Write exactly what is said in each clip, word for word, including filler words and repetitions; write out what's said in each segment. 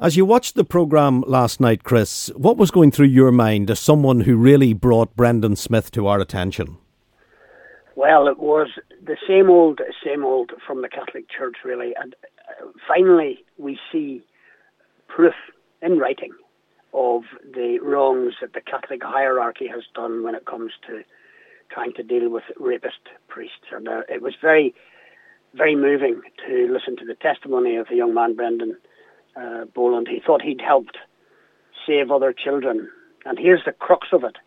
As you watched the programme last night, Chris, what was going through your mind as someone who really brought Brendan Smith to our attention? Well, it was the same old, same old from the Catholic Church, really. And uh, finally, we see proof in writing of the wrongs that the Catholic hierarchy has done when it comes to trying to deal with rapist priests. And uh, it was very, very moving to listen to the testimony of the young man, Brendan uh, Boland. He thought he'd helped save other children. And here's the crux of it.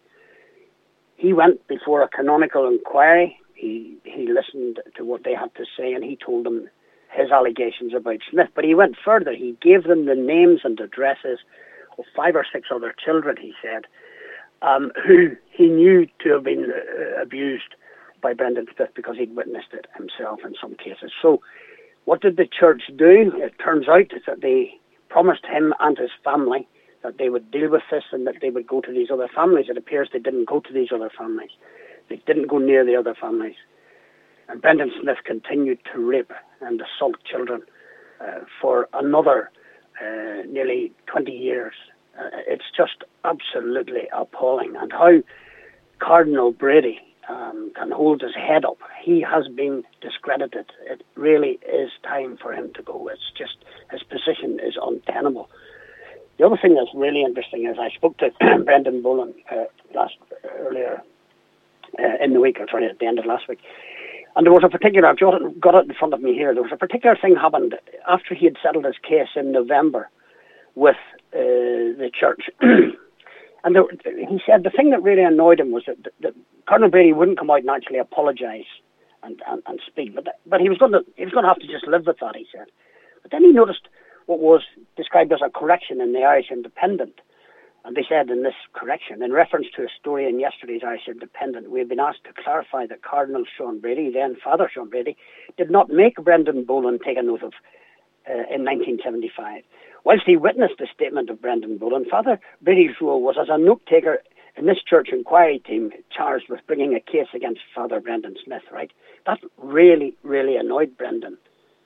He went before a canonical inquiry. He he listened to what they had to say, and he told them his allegations about Smith. But he went further. He gave them the names and addresses of five or six other children, he said, um, who he knew to have been uh, abused by Brendan Smith because he'd witnessed it himself in some cases. So what did the church do? It turns out that they promised him and his family that they would deal with this and that they would go to these other families. It appears they didn't go to these other families. They didn't go near the other families. And Brendan Smith continued to rape and assault children uh, for another uh, nearly twenty years. Uh, it's just absolutely appalling. And how Cardinal Brady um, can hold his head up. He has been discredited. It really is time for him to go. It's just, his position is untenable. The other thing that's really interesting is I spoke to Brendan Boland uh, last earlier uh, in the week, or sorry, at the end of last week. And there was a particular, I've got it in front of me here, there was a particular thing happened after he had settled his case in November with uh, the church. And there, he said the thing that really annoyed him was that, that, that Cardinal Brady wouldn't come out and actually apologise and, and, and speak. But that, but he was going to he was going to have to just live with that, he said. But then he noticed what was described as a correction in the Irish Independent. And they said in this correction, in reference to a story in yesterday's Irish Independent, we have been asked to clarify that Cardinal Sean Brady, then Father Sean Brady, did not make Brendan Boland take an oath of uh, in nineteen seventy-five. Whilst he witnessed the statement of Brendan Boland, Father Brady's role was as a note-taker in this church inquiry team charged with bringing a case against Father Brendan Smith, right? That really, really annoyed Brendan.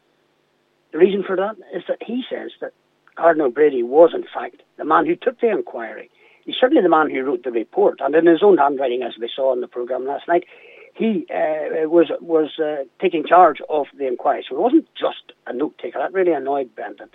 The reason for that is that he says that Cardinal Brady was, in fact, the man who took the inquiry. He's certainly the man who wrote the report, and in his own handwriting, as we saw in the programme last night, he uh, was was uh, taking charge of the inquiry. So it wasn't just a note-taker. That really annoyed Brendan.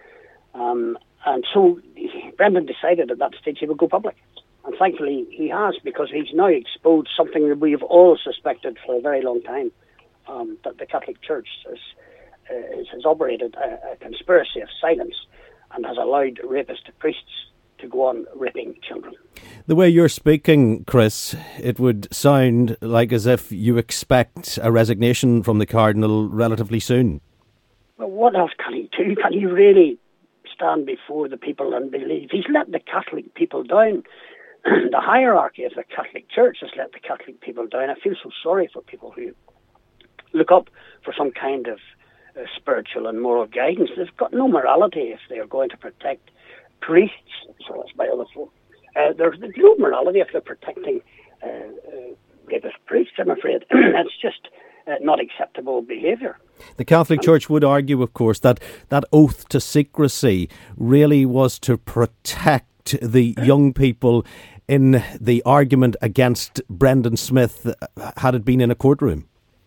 Um, and so Brendan decided at that stage he would go public. And thankfully he has, because he's now exposed something that we've all suspected for a very long time, um, that the Catholic Church has, uh, has operated a, a conspiracy of silence and has allowed rapist priests to go on raping children. The way you're speaking, Chris, it would sound like as if you expect a resignation from the Cardinal relatively soon. Well, what else can he do? Can he really stand before the people and believe? He's let the Catholic people down. The hierarchy of the Catholic Church has let the Catholic people down. I feel so sorry for people who look up for some kind of uh, spiritual and moral guidance. They've got no morality if they are going to protect priests. So that's my other fault. Uh, there's no morality if they're protecting uh, uh, rapist priests, I'm afraid. That's just uh, not acceptable behaviour. The Catholic Church would argue, of course, that that oath to secrecy really was to protect the young people in the argument against Brendan Smith had it been in a courtroom.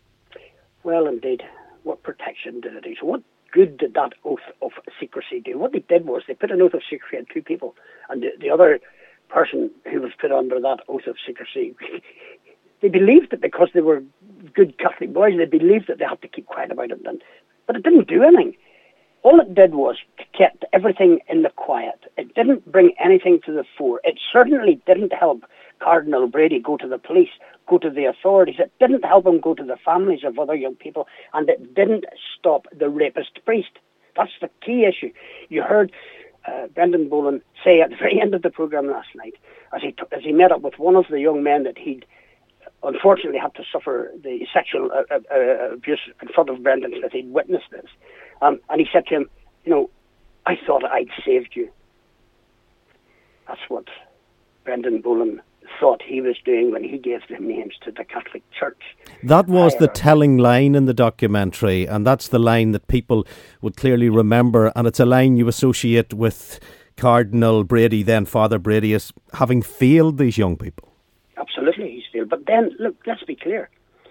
Well, indeed. What protection did it do? So what good did that oath of secrecy do? What they did was they put an oath of secrecy on two people, and the, the other person who was put under that oath of secrecy, they believed that because they were good Catholic boys, they believed that they had to keep quiet about it. And, but it didn't do anything. All it did was kept everything in the quiet. It didn't bring anything to the fore. It certainly didn't help Cardinal Brady go to the police, go to the authorities. It didn't help him go to the families of other young people. And it didn't stop the rapist priest. That's the key issue. You heard uh, Brendan Boland say at the very end of the programme last night, as he, t- as he met up with one of the young men that he'd unfortunately had to suffer the sexual uh, uh, abuse in front of Brendan Smith. He'd witnessed this. Um, and he said to him, you know, I thought I'd saved you. That's what Brendan Boland thought he was doing when he gave the names to the Catholic Church. That was I, the telling line in the documentary, and that's the line that people would clearly remember, and it's a line you associate with Cardinal Brady, then Father Brady, as having failed these young people. Absolutely, he's failed. But then, look, let's be clear.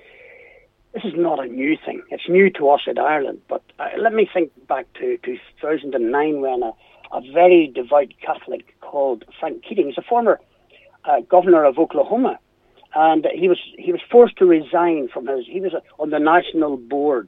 This is not a new thing. It's new to us in Ireland, but uh, let me think back to two thousand nine when a, a very devout Catholic called Frank Keating, he's a former uh, governor of Oklahoma, and he was he was forced to resign from his. He was on the national board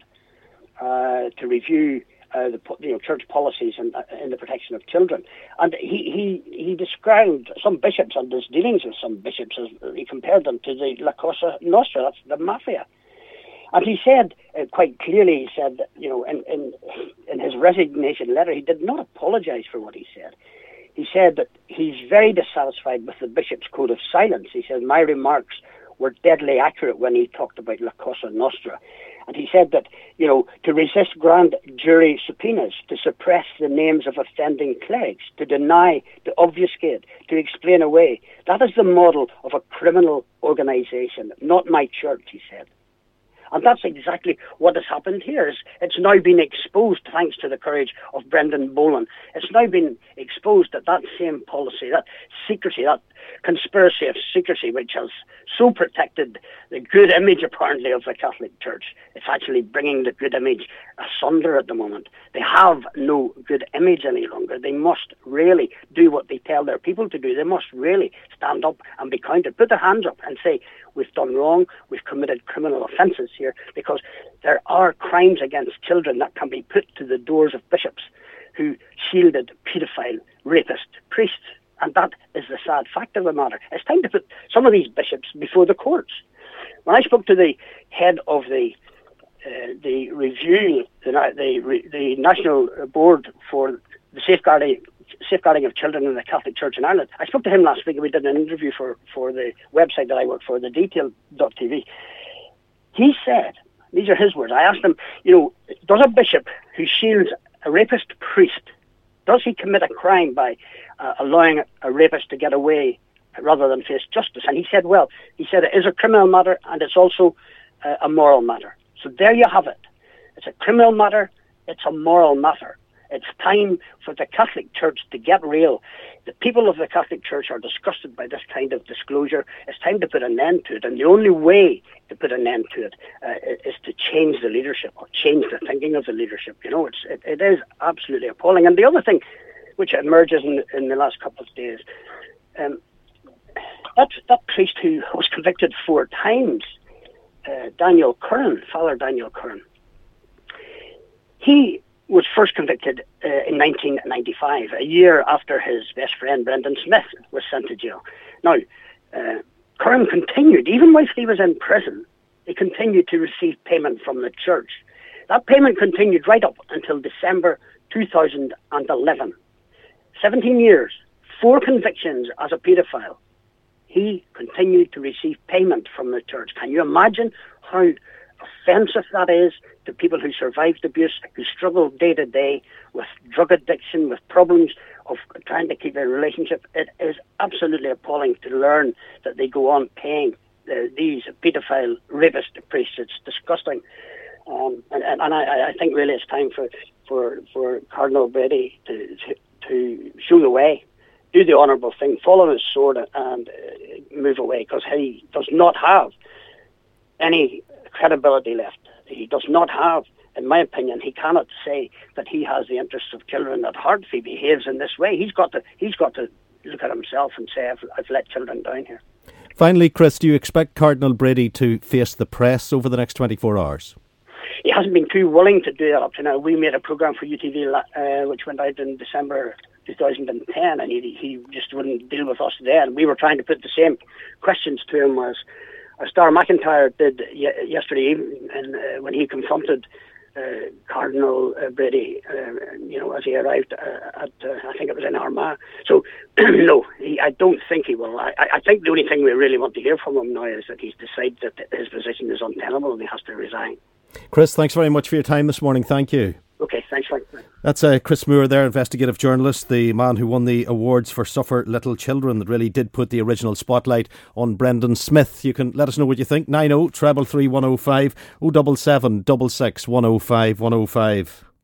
uh, to review uh, the you know church policies and uh, in the protection of children, and he he he described some bishops and his dealings with some bishops as he compared them to the La Cosa Nostra, that's the mafia. And he said uh, quite clearly, he said, that, you know, in, in in his resignation letter, he did not apologise for what he said. He said that he's very dissatisfied with the bishop's code of silence. He said, my remarks were deadly accurate when he talked about La Cosa Nostra. And he said that, you know, to resist grand jury subpoenas, to suppress the names of offending clerics, to deny, to obfuscate, to explain away, that is the model of a criminal organisation, not my church, he said. And that's exactly what has happened here. It's, it's now been exposed, thanks to the courage of Brendan Boland. It's now been exposed that that same policy, that secrecy, that conspiracy of secrecy, which has so protected the good image, apparently, of the Catholic Church, it's actually bringing the good image asunder at the moment. They have no good image any longer. They must really do what they tell their people to do. They must really stand up and be counted, put their hands up and say, we've done wrong, we've committed criminal offences here, because there are crimes against children that can be put to the doors of bishops who shielded paedophile, rapist priests. And that is the sad fact of the matter. It's time to put some of these bishops before the courts. When I spoke to the head of the uh, the review, the, the the National Board for the Safeguarding Safeguarding of Children in the Catholic Church in Ireland, I spoke to him last week and we did an interview for, for the website that I work for, the detail dot t v. He said, these are his words, I asked him, you know, does a bishop who shields a rapist priest, does he commit a crime by uh, allowing a rapist to get away rather than face justice? And he said, well, he said it is a criminal matter and it's also uh, a moral matter. So there you have it. It's a criminal matter, it's a moral matter. It's time for the Catholic Church to get real. The people of the Catholic Church are disgusted by this kind of disclosure. It's time to put an end to it. And the only way to put an end to it uh, is to change the leadership or change the thinking of the leadership. You know, it's, it, it is absolutely appalling. And the other thing which emerges in, in the last couple of days, um, that, that priest who was convicted four times, uh, Daniel Curran, Father Daniel Curran, he was first convicted uh, in nineteen ninety-five, a year after his best friend Brendan Smith was sent to jail. Now, uh, Curran continued, even whilst he was in prison, he continued to receive payment from the church. That payment continued right up until December two thousand eleven. seventeen years, four convictions as a paedophile. He continued to receive payment from the church. Can you imagine how offensive that is to people who survived abuse, who struggle day to day with drug addiction, with problems of trying to keep a relationship? It is absolutely appalling to learn that they go on paying uh, these paedophile, rapist priests. It's disgusting. Um, and and I, I think really it's time for, for, for Cardinal Brady to, to, to show the way, do the honourable thing, follow his sword and uh, move away, because he does not have any credibility left. He does not have, in my opinion, he cannot say that he has the interests of children at heart if he behaves in this way. He's got to he's got to look at himself and say, I've, I've let children down here. Finally, Chris, do you expect Cardinal Brady to face the press over the next twenty-four hours? He hasn't been too willing to do that up to now. We made a programme for U T V uh, which went out in December two thousand ten, and he, he just wouldn't deal with us then. We were trying to put the same questions to him as As Dar McIntyre did y- yesterday evening, and uh, when he confronted uh, Cardinal uh, Brady, uh, you know, as he arrived uh, at, uh, I think it was in Armagh. So, no, he, I don't think he will. I, I think the only thing we really want to hear from him now is that he's decided that his position is untenable and he has to resign. Chris, thanks very much for your time this morning. Thank you. Okay, thanks. That's uh, Chris Moore there, investigative journalist, the man who won the awards for Suffer Little Children that really did put the original spotlight on Brendan Smith. You can let us know what you think. nine oh, three three, one oh five, oh seven seven, six six, one oh five, one oh five.